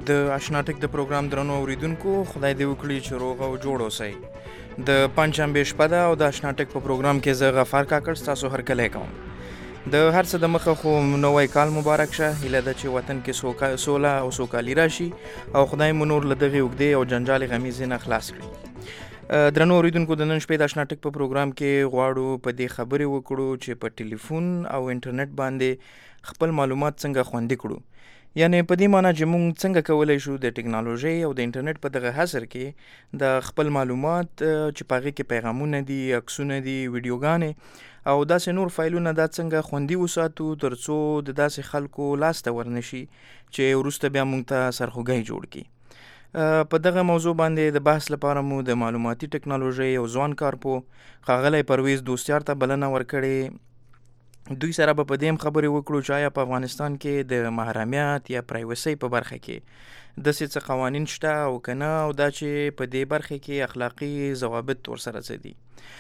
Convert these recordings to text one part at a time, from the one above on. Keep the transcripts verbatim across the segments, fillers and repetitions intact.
د آشناټک د پروګرام درنو اوریدونکو خدای دې وکړي چې روغ او جوړ اوسئ. د پنجشنبې شپه ده او د آشناټک په پروګرام کې زه غفار کاکړ ستاسو هرکلی کوم. د هر څه د مخه خو نوی کال مبارک شه. هیله ده چې وطن کې سوکا سوله او سوکالي راشي او خدای مو نور له دغې اوږدې او جنجالي غمیزې نه خلاص کړي. درنو اوریدونکو د نن شپې د آشناټک په پروګرام کې غواړو په دې خبرې وکړو چې په ټلیفون او انټرنیټ باندې خپل معلومات څنګه خوندي کړو. یعنی په دې معنی چې موږ څنګه کولی شو د ټکنالوژۍ او د انټرنیټ په دغه عصر کې د خپل معلومات چې په هغې کې پیغامونه دي، عکسونه دي، ویډیوګانې او داسې نور فایلونه دا څنګه خوندي وساتو تر څو د داسې خلکو لاسته ورنشي چې وروسته بیا موږ ته سرخوږی جوړ کړي. په دغه موضوع باندې د بحث لپاره مو د معلوماتي ټکنالوژۍ یو ځوان کارپو ښاغلی پرویز دوستیار ته بلنه ورکړې. دوی سره به په دې هم خبرې وکړو چې آیا په افغانستان کې د محرمیت یا پرایوسۍ په برخه کې داسې څه قوانین شته او که نه، او دا چې په دې برخه کې اخلاقي ضوابط ورسره څه دي.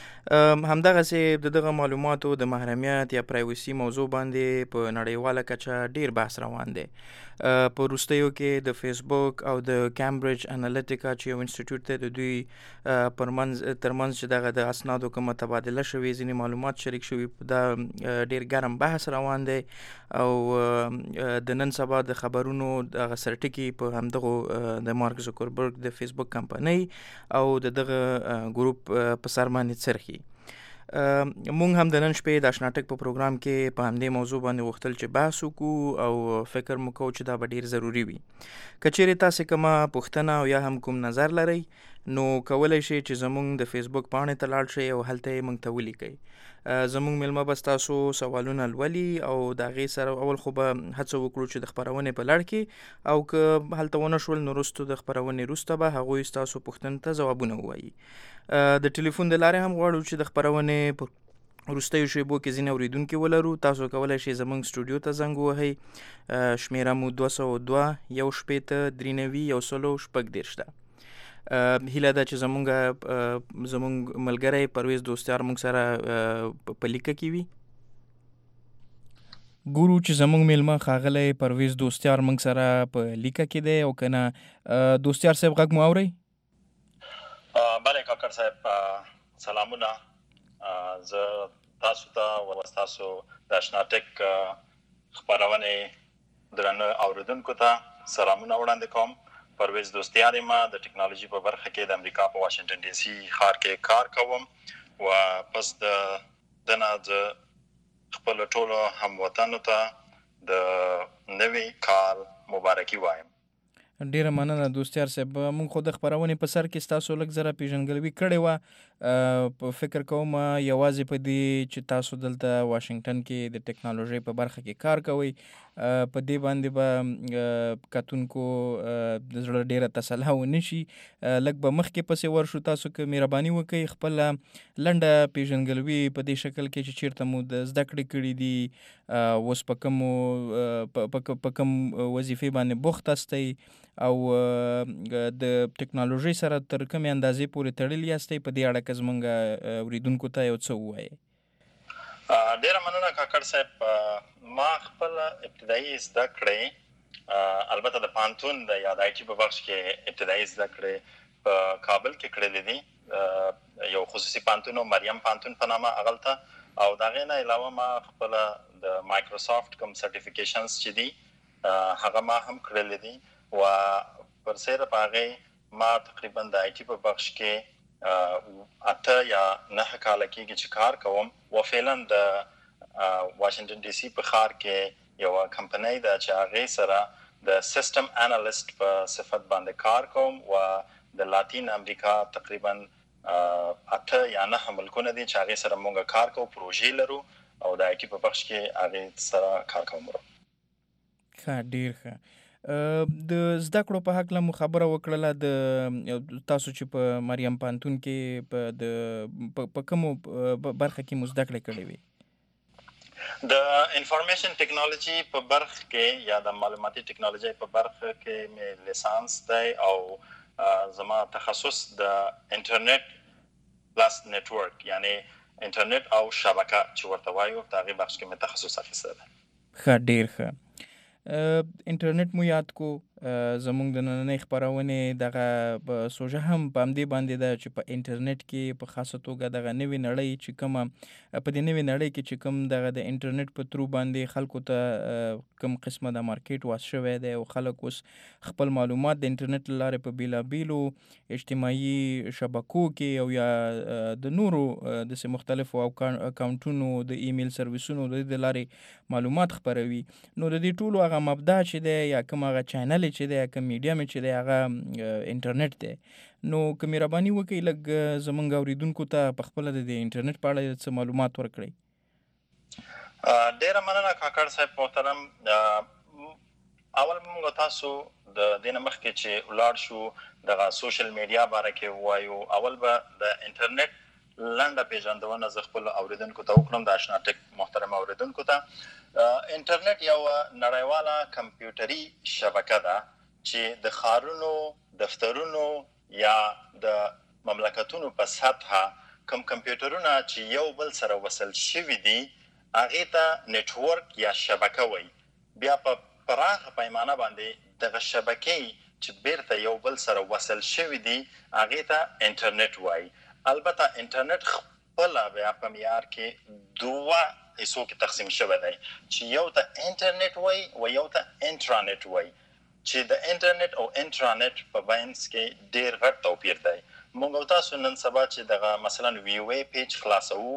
همدغسې د دغه معلوماتو د محرمیت یا پرایوسي موضوع باندې په نړیواله کچه ډیر بحث روان دی. په وروستیو کې د فیسبوک او د کیمبرج انالیټیکا چې یو انسټیټیوټ دی د دوی پرمنځ ترمنځ چې دغه د اسنادو کومه تبادله شوې، ځینې معلومات شریک شوي، دا ډیر ګرم بحث روان دی او د نن سبا د خبرونو دغه سرټکي په همدغو د مارک زوکربرګ د فیسبوک کمپنۍ او د دغه ګروپ په سر باندې څرخي. مونږ هم د نن شپې د آشناټک په پروګرام کې په همدې موضوع باندې غوښتل چې بحث وکړو او فکر مو کوو چې دا به ډیر ضروري وي. که چیرې تاسې کومه پوښتنه او یا هم کوم نظر لرئ نو کولی شئ چې زموږ د فیسبوک پاڼې ته لاړ شئ او هلته یې موږ ته ولیکئ. زموږ میلمه به ستاسو سوالونه لولي او د هغې سره اول خو به هڅه وکړو چې د خپرونې په لړ کې او که هلته ونه شول نو وروستو د خپرونې وروسته به هغوی ستاسو پوښتنو ته ځوابونه ووایي. د ټلیفون د لارې هم غواړو چې د خپرونې په وروستیو شیبو کې ځینې اورېدونکي ولرو. تاسو کولی شئ زموږ سټوډیو ته زنګ ووهئ. شمیره مو دوه سوه دوه یو شپېته درې نوي یو سلو شپږ دېرش ده. هیله ده چې زمونږ زمونږ ملګری پرویز دوستیار موږ سره په لیکه کې وي. ګورو چې زمونږ میلمه ښاغلی پرویز دوستیار موږ سره په لیکه کې دی او که نه. دوستیار صاحب غږ مو اورئ؟ بله کاکړ صاحب سلامونه. زه تاسو ته او تاسو د آشناټک خپرونې درنو اوریدونکو ته سلامونه وړاندې کوم. پرویز دوستیار یم، د ټکنالوژي په برخه کې د امریکا په واشنګټن ډي سي ښار کې کار کوم او پس د دنه د خپل ټولو هموطنو ته د نوي کال مبارکي وایم. ډیره مننه دوستیار صاحب. موږ خو د خپرونې په سر کې ستاسو لږ زره پیژندګلوي کړې وه. په فکر کوم یوازې په دې چې تاسو دلته واشنګټن کې د ټکنالوژۍ په برخه کې کار کوئ، په دې باندې به کتونکو د زړه ډیره تسلا ونه شي. لږ به مخکې پسې ورشو. تاسو که مهرباني وکړئ خپله لنډه پیژندګلوي په دې شکل کې چې چیرته مو د زده کړې کړي دي، اوس په کومو په کوم وظیفې باندې بوخت هستئ او د ټکنالوژۍ سره تر کومې اندازې پورې تړلي یاستئ، په دې اړه که زموږ اورېدونکو ته یو څه ووایئ. ډیره مننه کاکړ صاحب. ما خپل ابتدایي زده کړې البته د پوهنتون د یا د آی ټي په بخش کې ابتدایي زده کړې په کابل کې کړلې دي، یو خصوصي پوهنتون مریم پوهنتون په نامه هغلته، او د هغې نه علاوه ما خپله د مایکروسافټ کوم سرټیفیکیشنز چې دي هغه ما هم کړلې دي و پر سیره په هغې ما تقریبا د آی ټي په بخش کې اته یا نهه کاله کېږي چې کار کوم و فعلا د واشنګټن ډي سي په ښار کې یوه کمپنۍ ده چې هغې سره د سیسټم انالیسټ په صفت باندې کار کوم و د لاتین امریکا تقریبا اته یا نهه ملکونه دي چې هغې سره مونږ کار کوو، پروژې لرو او د آی ټي په بخش کې هغې سره کار کوم. ښه، ډېر ښه. د زده کړو په هکله مو خبره وکړله. د تاسو چې په مریم پوهنتون کې په د په کومو برخه کې مو زده کړې کړې وې؟ د انفارمیشن ټکنالوژي په برخه کې یا د معلوماتي ټکنالوژي په برخه کې مې لیسانس دی او زما تخصص د انټرنیټ پلس نیټورک یعنی انټرنیټ او شبکه چې ورته وایو په هغې بخش کې مې تخصص اخیستی دی. ښه، ډېر ښه. انټرنیټ مو یاد کو، زموږ د نننۍ خپرونې دغه سوژه هم په همدې باندې ده چې په انټرنیټ کې په خاصه توګه دغه نوې نړۍ چې کومه په دې نوې نړۍ کې چې کوم دغه د انټرنیټ په ترو باندې خلکو ته کوم قسمه د مارکیټ واس شوی دی او خلک اوس خپل معلومات د انټرنیټ له لارې په بېلابېلو اجتماعي شبکو کې او یا د نورو داسې مختلفو اکاونټونو د ایمیل سرویسونو د دې د لارې معلومات خپروي. نو د دې ټولو هغه مبدا چې دی یا کوم هغه چینل چې دی کوم میډیم چې دی هغه انټرنیټ دی. نو که مهرباني وکړئ لږ زموږ اورېدونکو ته په خپله د دې انټرنیټ په اړه څه معلومات ورکړئ. ډېره مننه کاکړ صاحب محترم. اول موږ تاسو د دې نه مخکې چې ولاړ شو دغه سوشل میډیا باره کې ووایو، اول به د انټرنیټ لنډه پیژندونه زه خپلو اورېدونکو ته وکړم، د اشنا ټک محترم اورېدونکو ته. انټرنیټ یو نړیواله کمپیوټري شبکه ده چې د ښارونو، دفترونو یا د مملکتونو په سطحه کوم کمپیوټرونه چې یو بل سره وصل شوي دي هغې ته نیټورک یا شبکه وایي. بیا په پراخه پیمانه باندې دغه شبکې چې بیرته یو بل سره وصل شوي دي هغې ته انټرنیټ وایي. البته انټرنیټ خپله بیا په معیار کې دوه حصو کې تقسیم شوی دی چې یو ته انټرنیټ وایي او یو ته انټرانیټ وایي، چې د انټرنیټ او انټرانیټ په منځ کې ډېر غټ توپیر دی. موږ او تاسو نن سبا چې دغه مثلا وی او ای پیج خلاصوو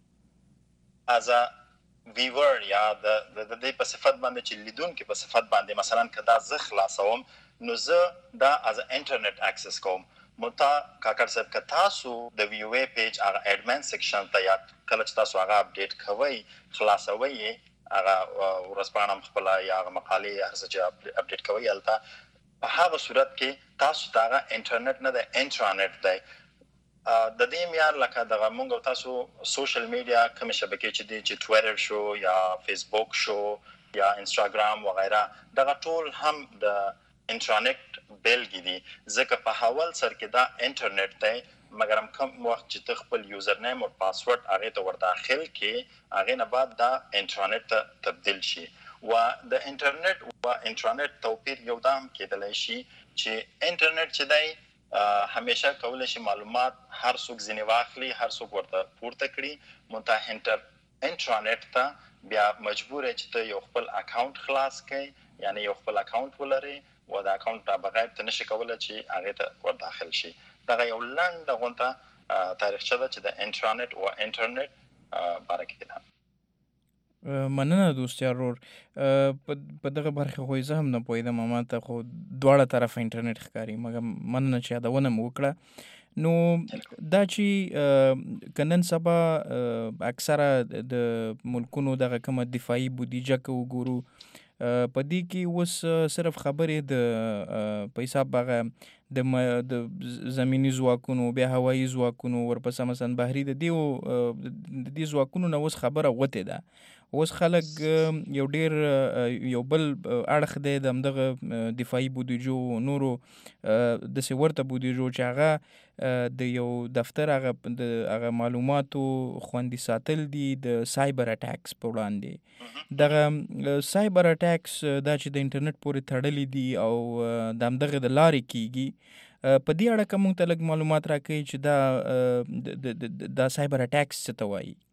از ویور یا د دې په صفت باندې چې لیدونکي په صفت باندې مثلا که دا زه خلاصوم نو زه دا از انټرنیټ اکسس کوم. متا کاکړ صاحب که تاسو د وی او ای پیج هغه ایډمن سیکشن ته یا کله چې تاسو هغه اپډیټ کوئ خلاصوئ یې هغه ورځپاڼه هم خپله یا هغه مقالې هر څه چې اپډیټ کوئ هلته په هغه صورت کې تاسو ته هغه انټرنیټ نه دی انټرانیټ دی. د دې معیار لکه دغه موږ او تاسو سوشل میډیا کومې شبکې چې دي چې ټویټر شو یا فیسبوک شو یا انسټاګرام وغیره دغه ټول هم د انټرنیټ بیلګې دي، ځکه په حول سر کې دا انټرنیټ دی، مګر هم کوم وخت چې ته خپل یوزر نیم او پاسورډ هغې ته ور داخل کړې هغې نه بعد دا انټرنیټ ته تبدیل شي. و د انټرنیټ و انټرنیټ توپیر یو دا هم کېدلی شي چې انټرنیټ چې دی همیشه کولی شي معلومات هر څوک ځینې واخلي، هر څوک ورته پورته کړي، منتها انټرنیټ ته بیا مجبور یې چې ته یو خپل اکاونټ خلاص کړئ، یعنی یو خپل اکاونټ ولرئ و د اکاونټ نه بغیر ته نشي کولی چې هغې ته ور داخل شي. دغه یو لنډه غونته تاریخچه ده چې د انټرنیټ او انټرنیټ باره کې ده. مننه دوستیار ورور. په دغه برخه خو زه هم نه پوهېدم، ما ته خو دواړه طرفه انټرنیټ ښکاري، مګر مننه چې یادونه مو وکړه. نو دا چې که نن سبا اکثره د ملکونو دغه کومه دفاعي بودیجه که وګورو په دې کې اوس صرف خبرې د په حساب هغه د زمیني ځواکونو، بیا هوایي ځواکونو، ورپسې مثلا بحري د دې د دې ځواکونو نه اوس خبره وتې ده. اوس خلک یو ډېر یو بل اړخ دی د همدغه دفاعي بودیجو نورو داسې ورته بودیجو چې هغه د یو دفتر هغه د هغه معلوماتو خوندي ساتل دي د سایبر اټیکس په وړاندې. دغه سایبر اټیکس دا چې د انټرنیټ پورې تړلي دي او د همدغه د لارې کیږي، په دې اړه که موږ ته لږ معلومات راکوي چې دا دا سایبر اټیکس څه ته وایي؟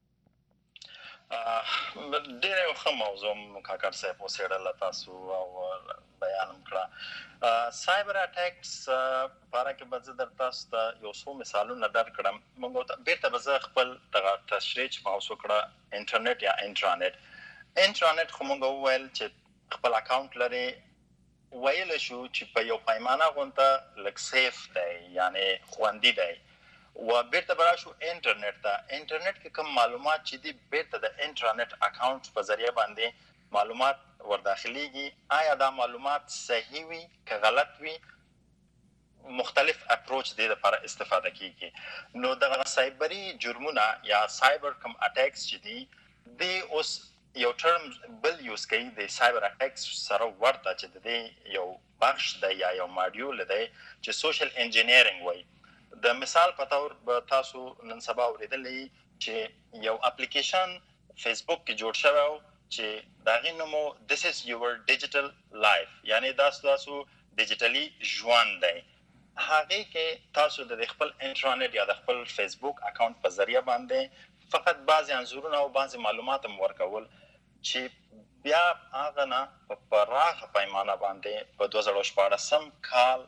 ډېره یو ښه موضوع کاکړ صاحب وڅېړله تاسو او بیان هم کړه. سایبر اټیکس په اړه کې به زه در تاسو ته یو څو مثالونه درکړم. موږ بېرته به زه خپل دغه تشریح چې ما اوس وکړه انټرنیټ یا انټرانیټ. انټرانیټ خو موږ وویل چې خپل اکاونټ لرې، ویلی شو چې په یو پیمانه غونته لږ سیف دی، یعنې خوندي دی. و بیرته به راشو انټرنیټ ته. انټرنیټ کې کوم معلومات چې دي بیرته د انټرنیټ اکاونټ په ذریعه باندې معلومات ورداخلیږي. آیا دا معلومات صحیح وي که غلط وي؟ مختلف اپروچ دې لپاره استفاده کیږي. نو دغه سایبري جرمونه یا سایبر کم اټیکس چې دي دی اوس یو ټرم بل یوز کوي د سایبر اټیکس سره ورته چې د دې یو بخش دی یا یو ماډیول دی چې سوشل انجینیرینګ وایي. د مثال په تور به تاسو نن سبا اورېدلی چې یو اپلیکیشن فیسبوک کې جوړ شوی و چې د هغې نوم و This is your digital life، یعنې دا ستاسو ډیجیټلی ژوند دی. هغه کې تاسو د خپل انټرنیټ یا د خپل فیسبوک اکاونټ په ذریعہ باندې فقط بعضی انځورونه او بعضی معلومات هم ورکول چې بیا هغه نه په پراخه پیمانه باندې په دوه زره شپاړسم کال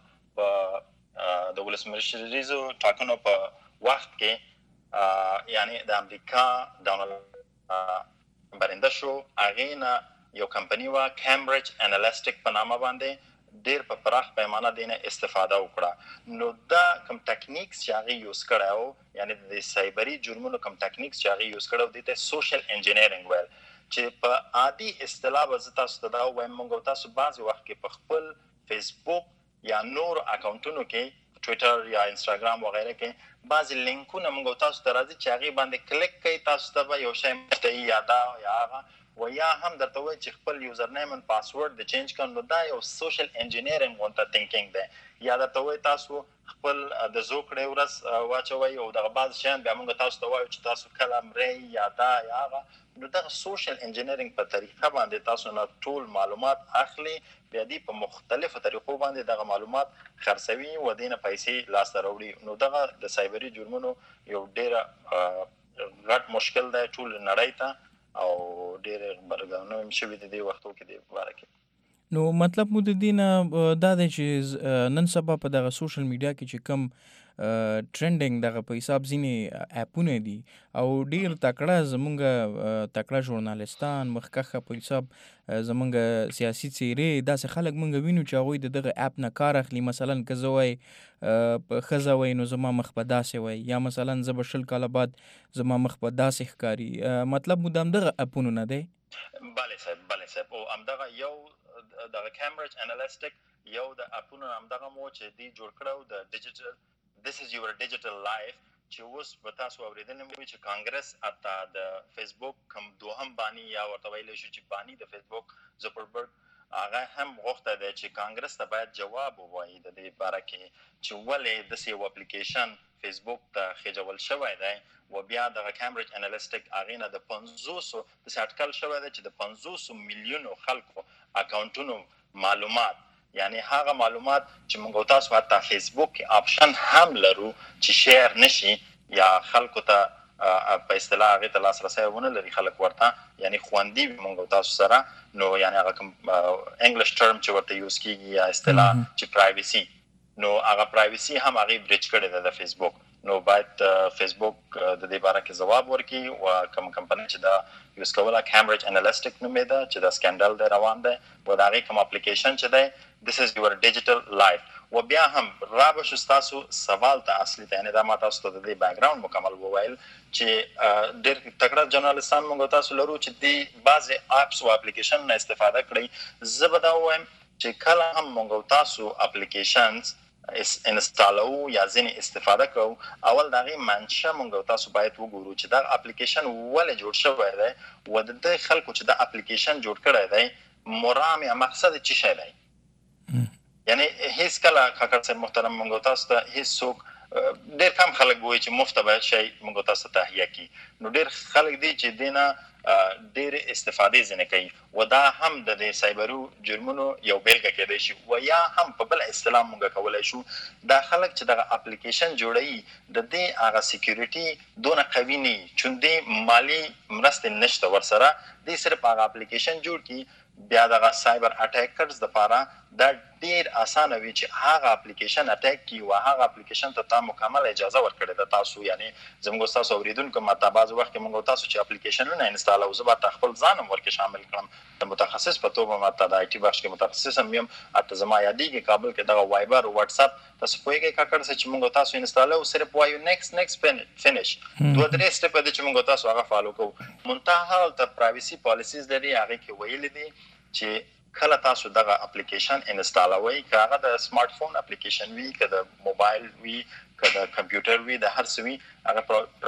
په د ولسمشریزو ټاکنو په وخت کې یعنی د امریکا ډونالډ برنده شو. هغې نه یو کمپنی وا کیمبرج انالیټیک په نامه باندې ډیر په پراخ پیمانه دینه استفاده وکړه. نو دا کوم ټیکنیکس چې هغه یوز کړو یعنی د سایبری جرمونو کوم ټیکنیکس چې هغه یوز کړو دي ته سوشل انجینیرینګ ویل چې په عادي اصطلاح به تاسو ته دا وایم موږ تاسو بعض وخت کې په خپل فیسبوک یا نور اکاونټونو کې ټویټر یا انستګرام وغیرہ کې بعض لینکونه موږ تاسو ته راځي چې هغه باندې کلیک کوي تاسو ته یو شی مفتي یا دا یا هغه و یا هم درته وایي چې خپل یوزر نیم او پاسورډ د چینج کړئ. نو دا یو سوشل انجینیرینګ وانته تھینکینګ دی. یا درته وایي تاسو خپل د زوکړې ورځ واچوي او دغه بعض شیان بیا موږ تاسو ته وایو چې تاسو کله مرئ یا دا یا هغه. نو دا سوشل انجینیرینګ په طریقه باندې تاسو نه ټول معلومات اخلي بیا دې په مختلفو طریقو باندې دغه معلومات خرڅوي و دینه پیسې لاس ته راوړي. نو دغه د سایبری جرمونو یو ډیر غټ مشکل دی ټول نړۍ ته او ډیر برګانو هم شوي د دې وختو کې دی مبارک. نو مطلب مو د دې نه دا دی چې نن سبا په دغه سوشل میډیا کې چې کم ټرینډینګ دغه په حساب ځینې اپونه دي او ډیر تکړه زمونږ تکړه ژورنالیستان مخکښه په حساب زمونږ سیاسي څیرې داسې خلک مونږ وینو چې هغوی د دغه اپ نه کار اخلي. مثلا که زه وای په ښځه وای نو زما مخ په داسې وای یا مثلا زه به شل کاله بعد زما مخ په داسې ښکاري. مطلب مو د همدغه اپونو نه دی؟ بله صاحب بله صاحب او همدغه یو دغه کیمبرج انالیټیک یو د اپونو همدغه مو چې دی جوړ کړو د ډیجیټل this is your digital life چې اوس به تاسو اورېدلی مو چې کانګرس حتی د فیسبوک کوم دوهم بانی یا ورته ویلی شو چې بانی د فیسبوک زوکربرګ هغه هم غوښته دی چې کانګرس ته باید جواب ووایي د دې باره کې چې ولې داسې یو اپلیکیشن فیسبوک ته خېجول شوی دی و بیا دغه کیمبرج انالیټیک هغې نه د پنځوسو داسې اټکل شوی دی چې د پنځوسو میلیونو خلکو اکاونټونو معلومات یعنی هغه معلومات چې موږ تاسو حتی فیسبوک کې آپشن هم لرو چې شیر نشي یا خلکو ته په اصطلاح هغې ته لاسرسی ونه لري خلک ورته یعنی خوندي وي موږ تاسو سره. نو یعنی هغه کوم انګلیش ټرم چې ورته یوز کېږي یا اصطلاح چې پرایویسي نو هغه پرایویسي هم هغې بریچ کړې ده د فیسبوک. نو باید فیسبوک د دې باره کې ځواب ورکړي او کوم کمپنۍ چې دا یوز کوله کیمبرج انالیټیک نومېده چې دا سکینډل دی روان دی و د هغې کوم اپلیکیشن چې دی this is your digital life. و بیا هم را به شو ستاسو سوال ته اصلي ته یعنې دا ما تاسو ته د دې بیکګراونډ مکمل وویل چې ډېر تکړه جرنالستان موږ تاسو لرو چې دې بعضې اپس او اپلیکیشن نه استفاده کړئ. زه به دا ووایم چې کله هم موږ تاسو اپلیکیشنز انستالو یا ځینې استفاده کوو اول د هغې منشه موږ تاسو باید وګورو چې دا اپلیکیشن ولې جوړ شوی دی و د دې خلکو چې دا اپلیکیشن جوړ کړی دی مرام یا مقصد څه شی دی. یعنی هیڅ کله کاکړ صاحب محترم موږ تاسو ته هیڅ څوک ډېر کم خلک وایي چې مفته باید شی موږ تاسو ته تهیه کړي. نو ډېر خلک دي چې دې نه ډېرې استفادې ځینې کوي و دا هم د دې سایبرو جرمونو یو بیلګه کېدای شي و یا هم په بل اصطلاح موږ کولی شو دا خلک چې دغه اپلیکیشن جوړوي د دې هغه سیکیورټي دونه قوي نه وي چون دې مالي مرستې نشته ورسره دې صرف هغه اپلیکیشن جوړ کړي بیا دغه سایبر اټیکرز دپاره دا ډیر اسانه وي چې هغه اپلیکیشن اټیک کړي او هغه اپلیکیشن ته تا مکمل اجازه ورکړې ده تاسو یعنی زموږ تاسو اوریدونکو ماته بعض وخت کې موږ تاسو چې اپلیکیشنونه انسټال او زه به خپل ځان هم ورکې شامل کړم د متخصص په توګه ماته د آی ټي بخش کې متخصص هم یم حتی زما یادېږي کابل کې دغه وایبر او واتس اپ تاسو پوهېږئ کاکړ صاحب چې موږ تاسو انسټال او صرف وایو نیکس نیکس فینش دوه درې سټپه دي چې موږ تاسو هغه فالو کوو منتها د پرایویسي پالیسیز لري هغې کې ویلي دي چې کله تاسو دغه اپلیکیشن انسټالوئ که هغه د سمارټ فون اپلیکیشن وي که د موبایل وي که د کمپیوټر وي د هر څه وي هغه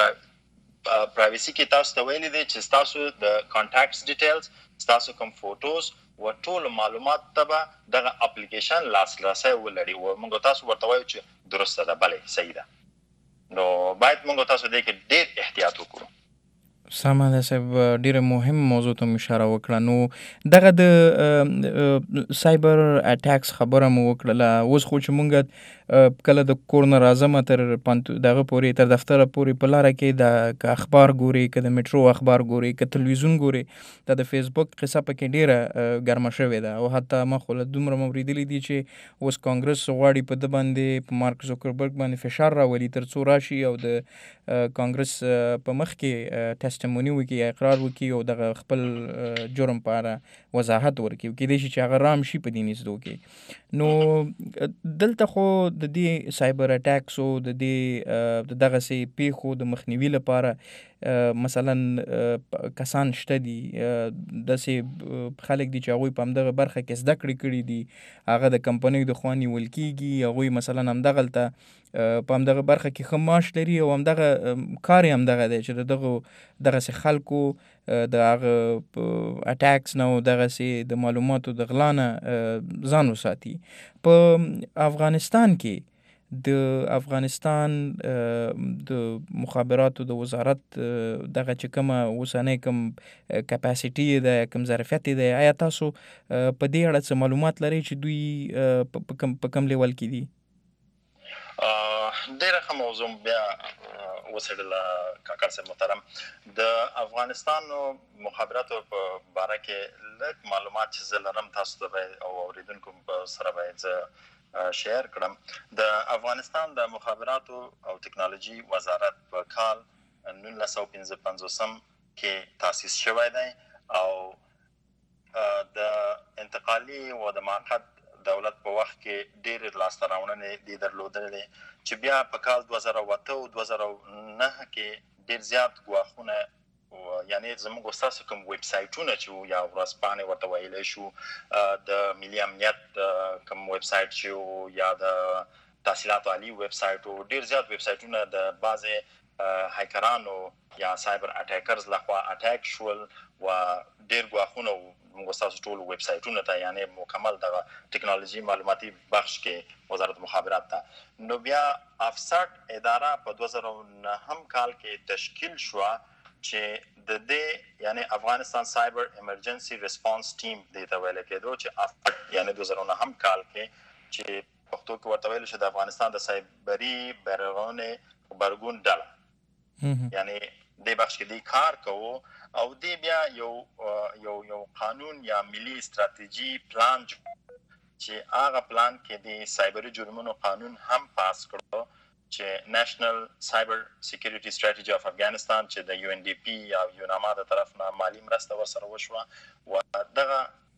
پرایویسي کې تاسو ته ویلي دی چې ستاسو د کانټاکټس ډیټیلز ستاسو کوم فوټوز و ټولو معلومات ته به دغه اپلیکیشن لاسرسی ولري و موږ تاسو ورته وایو چې درسته ده بلې صحیح ده. نو باید موږ تاسو دې کې ډېر احتیاط وکړو. سمه ده صاحب، ډیره مهم موضوع ته مو اشاره وکړه. نو دغه د سایبر اټیکس خبره مو وکړله. اوس خو چې مونږ کله د کور نه راځمه تر پانتو دغه پورې تر دفتره پورې په لاره کې د که اخبار ګوري، که د میټرو اخبار ګوري، که تلویزیون ګوري، دا د فیسبوک قصه پکې ډیره ګرمه شوې ده. او حتی ما خو له دومره مو اورېدلي دي چې اوس کانګرس غواړي په ده باندې په مارک زوکربرګ باندې فشار راولي تر څو راشي او د کانګرس په مخ کې ټسټیموني وکړي یا اقرار وکړي او دغه خپل جرم په اړه وضاحت ورکړي. کیدای شي چې هغه رام شي په دې نیزدو کې. نو دلته خو د دې سایبر اټیکسو د دې د دغسې پیښو د مخنیوي لپاره مثلا کسان شته دي، داسې خلک دي چې هغوی په همدغه برخه کې زده کړې کړي دي، هغه د کمپنیو د خوا نیول کېږي، هغوی مثلا همدغلته په همدغه برخه کې ښه معاش لري او همدغه کار یې همدغه دی چې د دغو دغسې خلکو د هغه اټیکس نه او دغسې د معلوماتو د غلا نه ځان وساتي. په افغانستان کې د افغانستان د مخابراتو د وزارت دغه چې کومه اوسنی کوم کپاسیټي ده، کوم ظرفیت دی، آیا تاسو په دې اړه څه معلومات لرئ چې دوی په کوم په کوم لیول کې دي؟ ډېره ښه موضوع بیا وڅېړله کاکړ صاحب محترم. د افغانستان مخابراتو په باره کې لږ معلومات چې زه لرم تاسو ته به او اورېدونکو سره باید زه شیر کړم. د افغانستان د مخابراتو او ټکنالوژي وزارت په کال نولس سوه پنځه پنځوسم کې تاسیس شوی دی او د انتقالي و د معقد دولت په وخت کې ډېرې لاسته راوړنې دي درلودلې چې بیا په کال دوه زره اوته او دوه زره نهه کې ډېر زیات ګواښونه، یعنی زموږ ستاسو کوم ویب سایټونه چې یا ورځپاڼې ورته ویلی شو، د ملي امنیت کوم ویب سایټ چې یا د تحصیلاتو عالي ویب سایټ، ډېر زیات ویب سایټونه د بعضې هیکرانو یا سایبر اټیکرز لخوا اټیک شول و ډېر ګواښونه موږ ستاسو ټول ویب سایټونو ته، یعنی مکمل دغه ټکنالوژي معلوماتي بخش کې وزارت مخابرات ته. نو بیا افسټ اداره په دوه زره نهم کال کې تشکیل شوه چې د دې یعنی افغانستان سایبر ایمرجنسي ریسپانس ټیم دې ته ویل کېدو، چې افټ یعنی دوه زره نهم کال کې چې پښتو کې ورته ویل شي د افغانستان د سایبري بیرغونې غبرګون ډله، یعنی دې بخش کې دې کار کوو او دې بیا یو یو یو قانون یا ملي استراتیجي پلان چې هغه پلان کې د سایبري جرمونو قانون هم پاس کړو چې نېشنل سایبر سکیورټي سټریټجي اف افغانستان چې د یو ان ډي پی یا یوناما د طرف نه مالی مرسته ورسره وشوه و دغه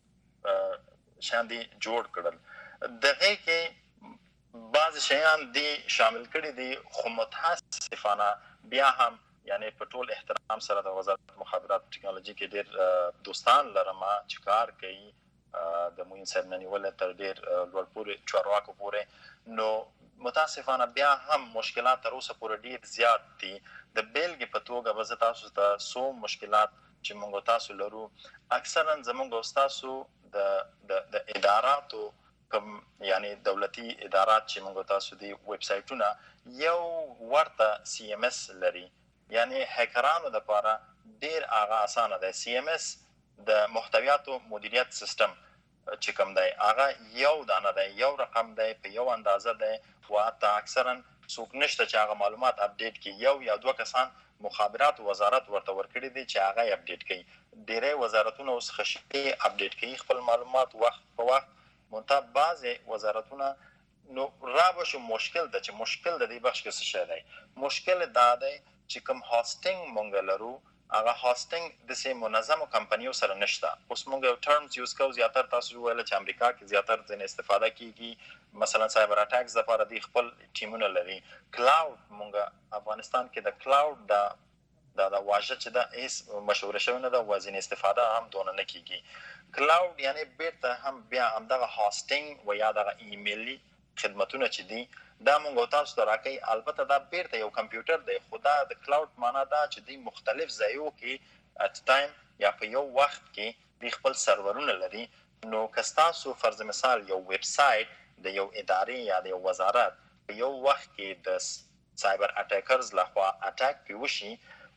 شان دي جوړ کړل. دغه کې بعض شیان دي شامل کړي دي، خو متاسفانه بیا هم یعنی په ټول احترام سره د وزارت مخابرات ټکنالوژي کې ډېر دوستان لرم چې کار کوي د موین صاحب نه نیولې تر ډېر لوړ پورې چارواکو پورې، نو متاسفانه بیا هم مشکلات تر اوسه پورې ډېر زیات دي. د بیلګې په توګه به زه تاسو ته څو مشکلات چې موږ تاسو لرو، اکثرا زموږ او ستاسو د د اداراتو کوم یعنی دولتي ادارات چې موږ تاسو دی ویب سایټونه یو ورته سی ام اس لري، یعنی هکرانو د لپاره ډیر هغه اسانه ده. سی ام اس د محتویاتو مدیریت سیستم چې کوم دی هغه یو دانه دی، یو رقم دی، په یو اندازه دی و حتی اکثرا څوک نشته چې هغه معلومات اپډیټ کړي. یو یا دوه کسان مخابرات وزارت ورته ورکړي دي چې هغه اپډیټ کړي. ډیری وزارتونه اوس خشي اپډیټ کوي خپل معلومات وخت په وخت، منتها بعضې وزارتونه نو را بشو مشکل ده چې مشکل د دې بخش کې څه شی دی. مشکل دا دی چې کوم هاستینګ مونږ لرو هغه هاستینګ د سه منظمو کمپنیو سره نشته. اوس مونږ یو ټرمز یوز کوو، زیاتره تاسو ویل چې امریکا کې زیاتره ځین استفاده کیږي، مثلا سایبر اټیکس لپاره د خپل ټیمونه لري. کلاود مونږ افغانستان کې د کلاود دا دا د واژه چې دا هیڅ مشوره شوی نه ده، وزن استفاده هم دونه نه کیږي. کلاود یعنی بیرته هم بیا هم دغه هاستینګ و یا دغه ایمیلی خدمتونه چې دي دا مونږ تاسو ته راکوي. البته دا بیرته یو کمپیوټر دی، خو دا د کلاود معنا دا چې دوی مختلف ځایو کې ات ټایم یا په یو وخت کې دوی خپل سرورونه لري. نو که ستاسو فرض مثال یو ویب سایټ د یو ادارې یا د یو وزارت په یو وخت کې د سایبر اټیکرز لخوا اټیک پې وشي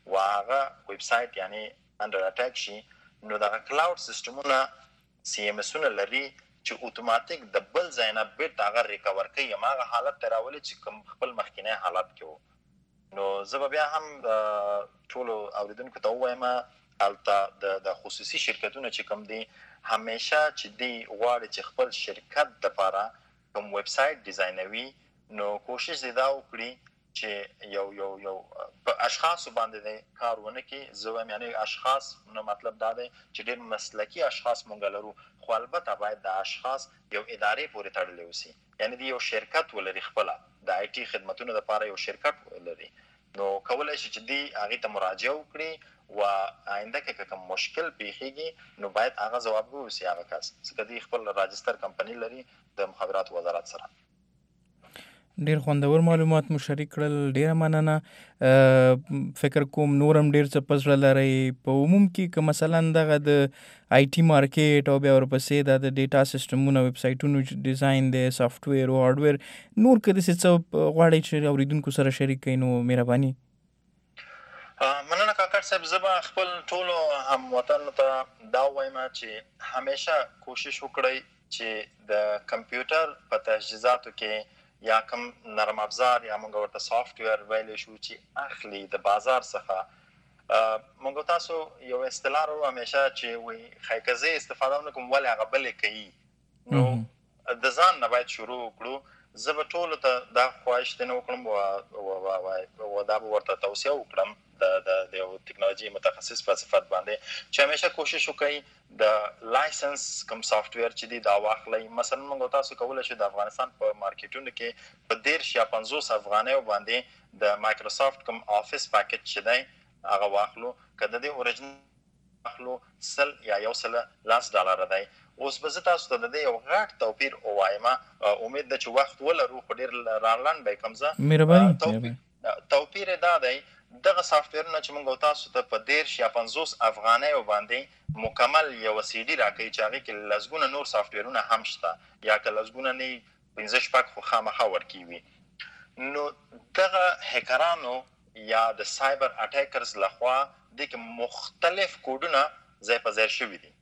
واغه ویب سټ یعنی انډر اٹیک شي نو دا کلاود سیستمونه سی ام اسونه لري چې اتوماتیک د بل ځای نه بیرته هغه ریکور کوي هغه حالت ته راولي چې کوم خپل مخکینی حالت کې وو. نو زه بیا هم ټولو اوریدونکو ته وایم البته د خصوصي شرکتونو چې کوم دي همیشه چې دی غواړي چې خپل شرکت لپاره کوم ویب سټ ډیزاینوي نو کوشش دی دا وکړي چې یو یو یو په اشخاص باندې کار ونه کړي. زه وایم یعنی اشخاص نو مطلب دا دی چې ډېر مسلکي اشخاص مونږ لرو خو البته باید د اشخاص یو ادارې پورې تړلي اوسي یعنی دی یو شرکت ولري خپل د آی ټي خدماتونو لپاره یو شرکت ولري نو کولای شي چې دی هغه ته مراجعه وکړي و آینده کې کوم مشکل پیښیږي نو باید هغه ځواب ووسی هغه کس څنګه دی خپل راجستر کمپنی لري د مخابرات وزارت سره. ډیر خوندور معلومات مو شریک کړل ډیره مننه. فکر کوم نورم ډیر څه پزړه لري په عموم کې که مثلا دغه د آی ټي مارکیټ او بیا ورپسې د ډیټا سیستمونو ویب سایټونو ډیزاین د سافټویر او هارډویر نور که داسې څه غواړئ چې اوریدونکو سره شریک کړئ نو مهرباني. مننه کاکړ صاحب. زه به خپل ټولو هموطنو ته دا وایم چې همیشه کوشش وکړئ چې د کمپیوټر په تجهیزاتو کې یا کوم نرم افزار یا موږ ورته سافټویر ویلی شو چې اخلي د بازار څخه موږ تاسو یو اصطلاح رو همیشه چې وي خیکزه استفاده ونکوم ولې هغه بلې کوي نو د ځان نه باید شروع وکړو. زه به ټولو ته دا خواهش دی نه وکړم و دا به ورته توصیه وکړم د یو ټکنالوژي متخصص په صفت باندې چې همیشه کوشش وکړئ د لایسنس کوم سافټویر چې دی دا واخلئ. مثلا موږ تاسو کولی شو د افغانستان په مارکیټونو کې په دېرش یا پنځوس افغانیو باندې د مایکروسافټ کوم آفیس پاکیج چې دی هغه واخلو که د دې اوریجنل واخلو سل یا یو سل لاس ډالره دی. اوس به زه تاسو ته د دې یو غټ توپیر ووایم امید ده چې وخت ولرو خو ډېر رالنډ به کوم زه مهرباني. توپیر دا دی دغه سافټویرونه چې موږ تاسو ته په دېرش یا پنځوس افغانیو باندې مکمل یو سی ډي راکوي چې هغې کې لسګونه نور سافټویرونه هم شته یا که لسګونه نه پنځه شپږ خو خامخا ورکوي. نو دغه هیکرانو یا د سایبر اټیکرز لخوا دې کې مختلف کوډونه ځای په ځای شوي دي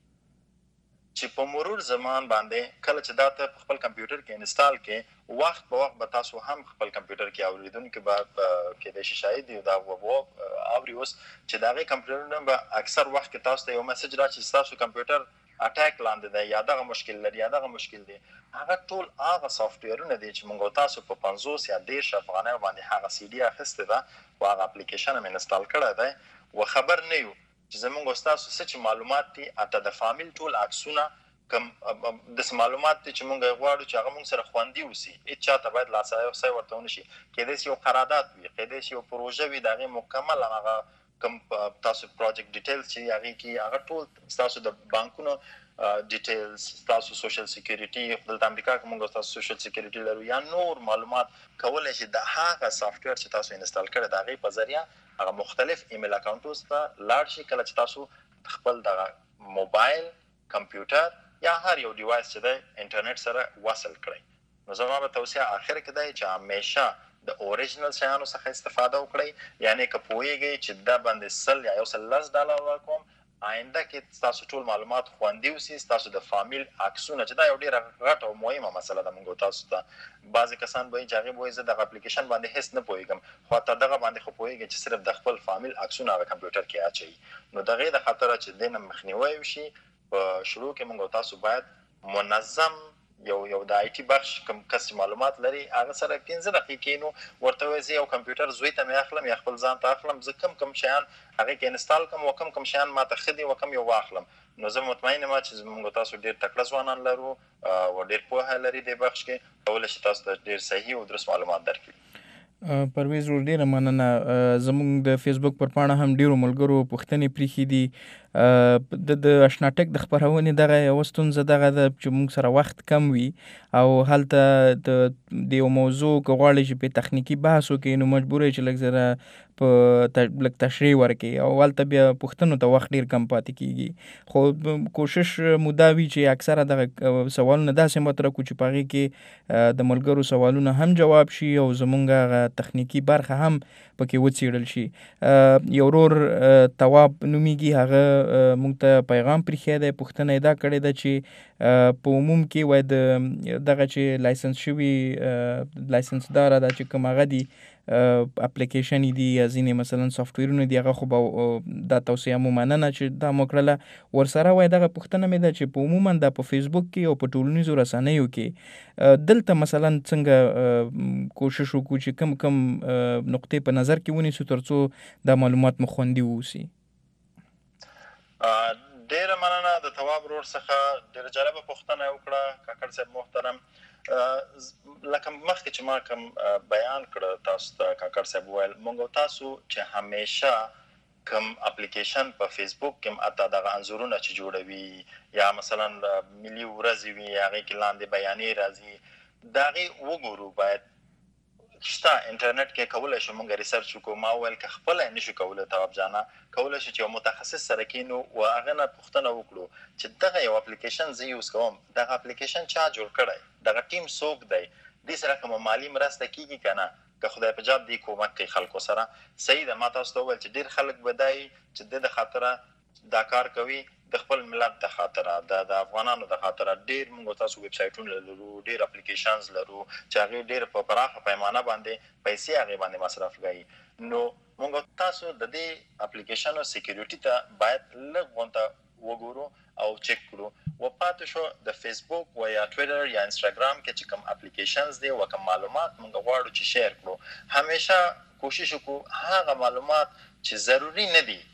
چې په مرور زمان باندې کله چې دا ته په خپل کمپیوټر کې انسټال کې وخت په وخت به تاسو هم خپل کمپیوټر کې اوریدونکو به کېدای شي شاید دا وو اوري اوس چې دا غي کمپیوټر به اکثر وخت کې تاسو ته یو میسج راځي چې تاسو کمپیوټر اٹیک لاندې دی یا دغه مشکل لري یا دغه مشکل دی. هغه ټول هغه سافټویرونه دي چې موږ تاسو په پنځوس یا دېرش افغانیو باندې هغه سی ډي اخیسته ده او هغه اپلیکیشن هم انسټال کړی دی و خبر نه یو چې زموږ تاسو څه معلومات دي اته د فامیل ټول عکسونه کوم د معلومات چې موږ غواړو چې هغه موږ سره خوندي وسی هیڅ چاته باید لاسای او سای ورته ونشي کېدای شي یو قرارداد وي کېدای شي یو پروژه وي دغه مکمل هغه کوم تاسو پروجیکټ ډیټیلز چې هغه کې هغه ټول تاسو د بانکونو ډیټیلز تاسو سوشل سکیورټي د امریکا کوم تاسو سوشل سکیورټي لرو یا نور معلومات کولای شي د هغه سافټویر چې تاسو انسټال کړی د هغه په ذریعہ هغه مختلف ایمیل اکاونټونو ته لاړ شي کله چې تاسو خپل د موبایل کمپیوټر یا هر یو ډیوایس چې د انټرنیټ سره وصل کړئ. نو زما به توصیه اخر کې دی چې همیشه د اوریجنل شیانو څخه استفاده وکړئ یعنی که پوهیږئ چې دا باندې سل یا یو سل لس ډالر ورکوم آینده کې تاسو ټول معلومات خوندي وسي تاسو د فامیل عکسونه چې دا یو ډیره غټه او مهمه مسله ده موږ تاسو ته بعضې کسان به چې هغې به وایي زه دغه اپلیکیشن باندې هیڅ نه پوهېږم خو حتی دغه باندې خو پوهېږي چې صرف د خپل فامیل عکسونه هغه کمپیوټر کې اچوي نو د هغې د خطره چې دې نه مخنیوی وشي په شروع کې موږ تاسو باید منظم یو یو د آی ټي بخش کوم کس معلومات لري هغه سره پنځه دقیقې نو ورته وایي یو کمپیوټر زوی ته مې اخلم یا خپل ځان ته اخلم زه کم کم شیان هغه کې انسټال کوم او کم کم شیان ماته خدي او کم یو واخلم نو زه مطمئن یم چې موږ تاسو ډیر تکړه ځوانان لرو او ډیر پوهه لري د بخش کې کولای شي تاسو ته ډیر صحیح او درست معلومات درکړي. پرویز ور ډیره مننه. زموږ د فیسبوک پر پاڼه هم ډیرو ملګرو پوښتنې پریښې دي د د اشناټک د خپرونې دغه یوه ستونزه دغه ده چې موږ سره وخت کم وي او هلته د د یو موضوع که غواړئ چې په تخنیکي بحث وکړئ نو مجبور یې چې لږ زره په لږ تشریح ورکړي او هلته بیا پوښتنو ته وخت ډېر کم پاتې کېږي. خو کوشش مو دا وي چې اکثره دغه سوالونه داسې مطرح کړو چې په هغې کې د ملګرو سوالونه هم جواب شي او زمونږ هغه تخنیکي برخه هم پکې وڅېړل شي. یو ورور تواب نومیږي، هغه موږ ته پیغام پرېښی دی، پوښتنه یې دا کړې ده چې په عموم کې وایي د دغه چې لایسنس شوي لایسنس داره ده چې کوم هغه دي اپلیکیشن دي یا ځینې مثلا سافټویرونه دي هغه خو به دا توصیه مو مننه چې دا مو کړله ورسره وایي دغه پوښتنه مې ده چې په عموما دا په فیسبوک کې او په ټولنیزو رسنیو کې دلته مثلا څنګه کوشش وکړو چې کم کم نقطې په نظر کې ونیسو تر څو دا معلومات مو خوندي واوسي. ډېره مننه د تواب ورور څخه، ډېره جالبه پوښتنه یې وکړه کاکړ صاحب محترم. لکه مخکې چې ما کوم بیان کړه تاسو ته کاکړ صاحب وویل موږ تاسو چې همیشه کوم اپلیکیشن په فیسبوک کې اته دغه انځورونه چې جوړوي یا مثلا ملي ورځې وي هغې کې لاندې بیانې راځي د هغې وګورو باید شته انټرنیټ کې کولی شو موږ ریسرچ وکړو. ما وویل که خپله یې نشو کولی تواب جانه کولی شو چې یو متخصص سره کینو و هغه نه پوښتنه وکړو چې دغه یو اپلیکیشن زه یوز کوم دغه اپلیکیشن چا جوړ کړی، دغه ټیم څوک دی، دې سره کومه مالي مرسته کیږي که نه، که خدای په جاب دې کومک کوي خلکو سره. صحیح ده، ما تاسو ته وویل چې ډېر خلک به دا وي چې د د خاطره دا کار کوي د خپل ملت د خاطره د د افغانانو د خاطره. ډېر موږ تاسو ویب سایټونه لرو، ډېر اپلیکیشنز لرو چې هغې ډېر په پراخه پیمانه باندې پیسې هغې باندې مصرف کوي. نو موږ تاسو د دې اپلیکیشنو سیکیورټي ته باید لږ غونډه وګورو او چک کړو. و پاتې شو د فیسبوک و یا ټویټر یا انسټاګرام کې چې کوم اپلیکیشنز دی و کوم معلومات موږ غواړو چې شیر کړو، همیشه کوشش وکړو هغه معلومات چې ضروري نه دي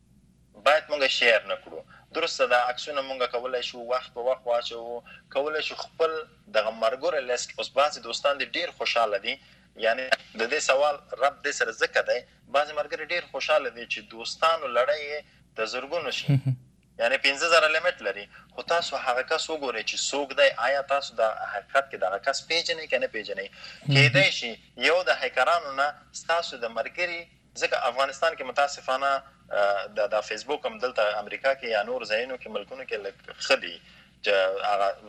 باید موږ شیر نه کړو. درسته ده عکسونه موږ کولی شو وخت په وخت واچوو، کولی شو خپل دغه ملګرو لیست. اوس بعضې دوستان دي ډېر خوشحاله دي، یعنی د دې سوال رب دې سره ځکه دی بعضې ملګري ډېر خوشحاله دي چې دوستانو لړۍ یې د زرګونو شي یعنی پنځه زره لیمټ لري، خو تاسو هغه کس وګورئ چې څوک دی، آیا تاسو د حقیقت کې دغه کس پیژنئ که نه پیژنئ. کیدای شي یو د هیکرانو نه ستاسو د ملګري، ځکه افغانستان کې متاسفانه د د فیسبوک هم دلته امریکا کې یا نور ځایونو کې ملکونو کې لږ ښه دي چې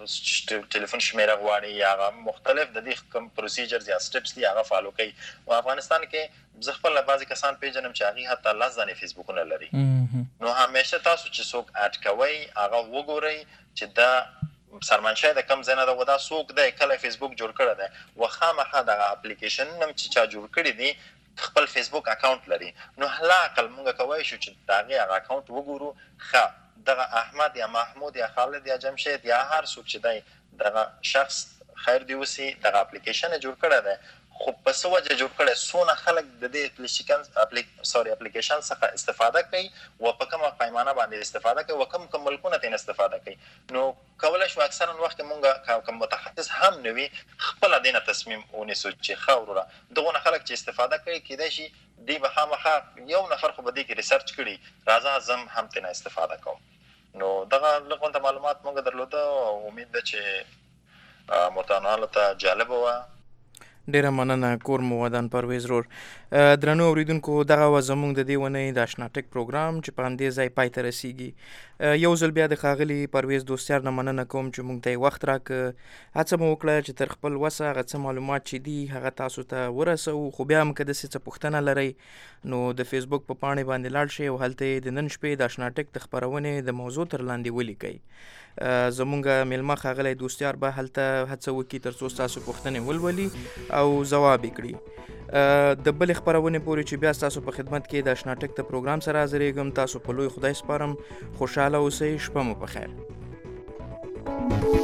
هغه ټلیفون شمیره غواړي یا هغه مختلف د دې کوم پروسیجرز یا سټپس دي هغه فالو کوي. او افغانستان کې زه خپله بعضې کسان پیژنم چې هغې حتی لس ځانې فیسبوکونه لري. نو همیشه تاسو چې څوک اډ کوئ هغه وګورئ چې دا سرمنشی د کم ځای نه ده و دا څوک دی، کله فیسبوک جوړ کړی دی و خامخا دغه اپلیکیشنونه هم چې چا جوړ کړي دي خپل فیسبوک اکاونټ لري. نو حلا عقل موږ کولی شو چې د هغې هغه اکاونټ وګورو، ښه دغه احمد یا محمود یا خالد یا جمشید یا هر څوک چې دی دغه شخص خیر دی اوسي دغه اپلیکیشن جوړ کړی دی، خو په څه وجه جوړ کړی، څونه خلک د دې اپلیکیشن سوري اپلیکیشن څخه استفاده کوي و په کومه پیمانه باندې استفاده کوي و کوم کوم ملکونه ترې استفاده کوي. نو کولی شو اکثرا وخت کې مونږ کوم متخصص هم نه وي خپله دې نه تصمیم ونیسو چې ښه وروره دغونه خلک چې استفاده کوي کیدای شي دوی به خامخا یو نفر خو به دې کې ریسرچ کړي راځه زه هم ترې نه استفاده کوم. نو دغه لږ غونډه معلومات مونږ درلوده او امید ده چې متنوعانو ته جالبه وه. ډیره مننه کور مو ودان پرویز رور. درنو اوریدونکو دغه و زموږ د دې ونې د اشناټک پروګرام چې په همدې ځای پای ته رسیږي. یو ځل بیا د ښاغلي پرویز دوستیار نه مننه کوم چې موږ ته یې وخت راکړه، هڅه مو وکړه چې تر خپل وسه هغه څه معلومات چې دي هغه تاسو ته ورسوو. خو بیا هم که داسې څه پوښتنه لرئ نو د فیسبوک په پاڼې باندې لاړ شئ او هلته یې د نن شپې د اشناټک د خپرونې د موضوع تر لاندې ولیکئ. زمونږ میلمه ښاغلی دوستیار به هلته هڅه وکړي تر څو ستاسو پوښتنې ولولي او ځواب یې کړي. د بلې خپرونې پورې چې بیا ستاسو په خدمت کې د اشناټک د پروګرام سره حاضرېږم، تاسو په لوی خدای سپارم. خوشحاله اوسئ، شپه مو په خیر.